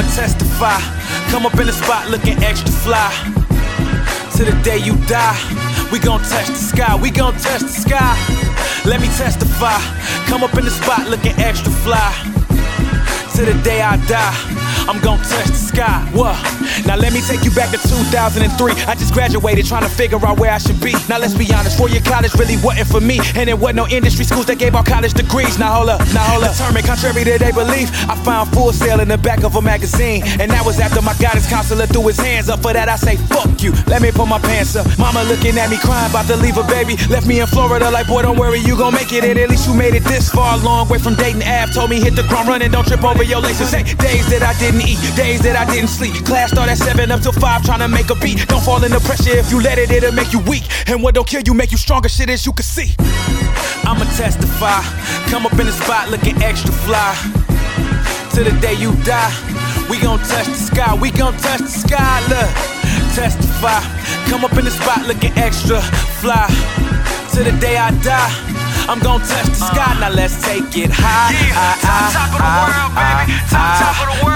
testify. Come up in the spot looking extra fly. To the day you die, we gon' touch the sky, we gon' touch the sky. Let me testify. Come up in the spot looking extra fly. To the day I die, I'm gon' touch the sky. What? Now let me take you back to 2003. I just graduated trying to figure out where I should be. Now let's be honest, 4-year college really wasn't for me. And there wasn't no industry schools that gave out college degrees. Now hold up. Determined, contrary to their belief, I found Full Sail in the back of a magazine. And that was after my guidance counselor threw his hands up. For that I say, fuck you, let me pull my pants up. Mama looking at me crying, about to leave her baby. Left me in Florida like, boy, don't worry, you gon' make it. And at least you made it this far, long way from Dayton Ave. Told me hit the ground running, don't trip over your laces. Hey, days that I didn't eat, days that I didn't sleep. Class start at 7 up till 5 trying to make a beat. Don't fall into pressure, if you let it, it'll make you weak. And what don't kill you make you stronger, shit as you can see. I'ma testify. Come up in the spot looking extra fly. To the day you die, we gon' touch the sky, we gon' touch the sky. Look, testify. Come up in the spot looking extra fly. To the day I die, I'm gon' touch the sky. Now let's take it high. Top of the world, baby. Top of the world.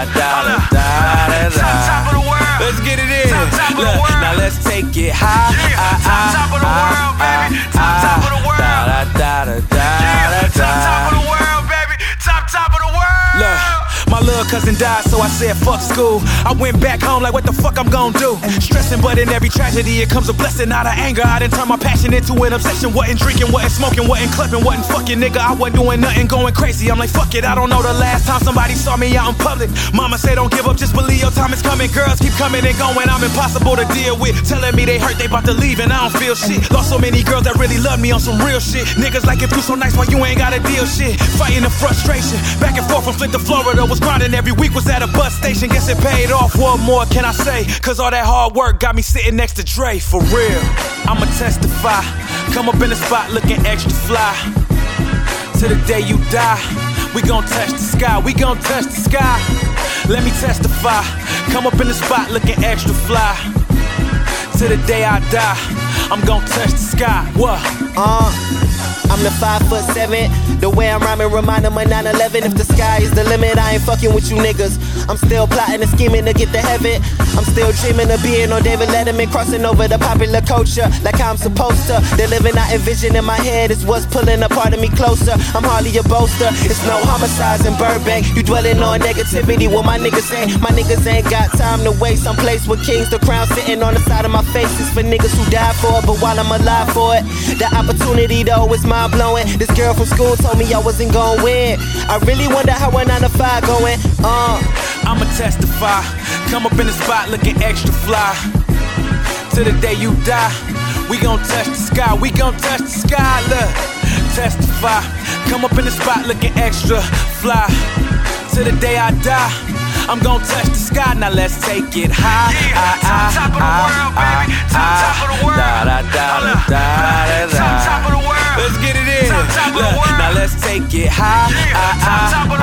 Top of the world. Let's get it in. Top of the world. Now let's take it high. Top of the world, baby. Top of the world. Top of the world, baby. Top of the world. Look, my little cousin died, so I said fuck school. I went back home like what the fuck I'm gon' do. Stressing, but in every tragedy it comes a blessing. Out of anger, I done turned my passion into an obsession. Wasn't drinking, wasn't smoking, wasn't clubbing, wasn't fucking, nigga. I wasn't doing nothing, going crazy. I'm like, fuck it, I don't know the last time somebody saw me out in public. Mama said don't give up, just believe your time is coming. Girls keep coming and going, I'm impossible to deal with. Telling me they hurt, they about to leave and I don't feel shit. Lost so many girls that really love me on some real shit. Niggas like, if you so nice, why you ain't gotta deal shit? Fighting the frustration, back and forth from Flint to Florida. Was grinding every week, was at a bus station. Guess it paid off, what more can I say? Cause all that hard work got me sitting next to Dre, for real. I'ma testify. Come up in the spot looking extra fly. To the day you die, we gon' touch the sky, we gon' touch the sky. Let me testify. Come up in the spot looking extra fly. To the day I die, I'm gon' touch the sky. What? I'm the 5'7". The way I'm rhyming remind them of 9/11. If the sky is the limit, I ain't fucking with you niggas. I'm still plotting and scheming to get to heaven. I'm still dreaming of being on David Letterman, crossing over the popular culture like I'm supposed to. The living I envision in my head is what's pulling a part of me closer. I'm hardly a boaster. It's no homicides in Burbank. You dwelling on negativity, what my niggas say. My niggas ain't got time to waste. Some place with kings, the crown sitting on the side of my face. It's for niggas who died for it, but while I'm alive for it, the opportunity though is mind blowing. This girl from school told me I wasn't gon' win. I really wonder how a 9 to 5 going. I'ma testify. Come up in the spot looking extra fly. To the day you die, we gon' touch the sky, we gon' touch the sky. Look, testify. Come up in the spot looking extra fly. To the day I die, I'm gon' touch the sky. Now let's take it high. Top of the world, baby. Top of the world. Let's get it in. Top of the world. Now let's take it high. Top of the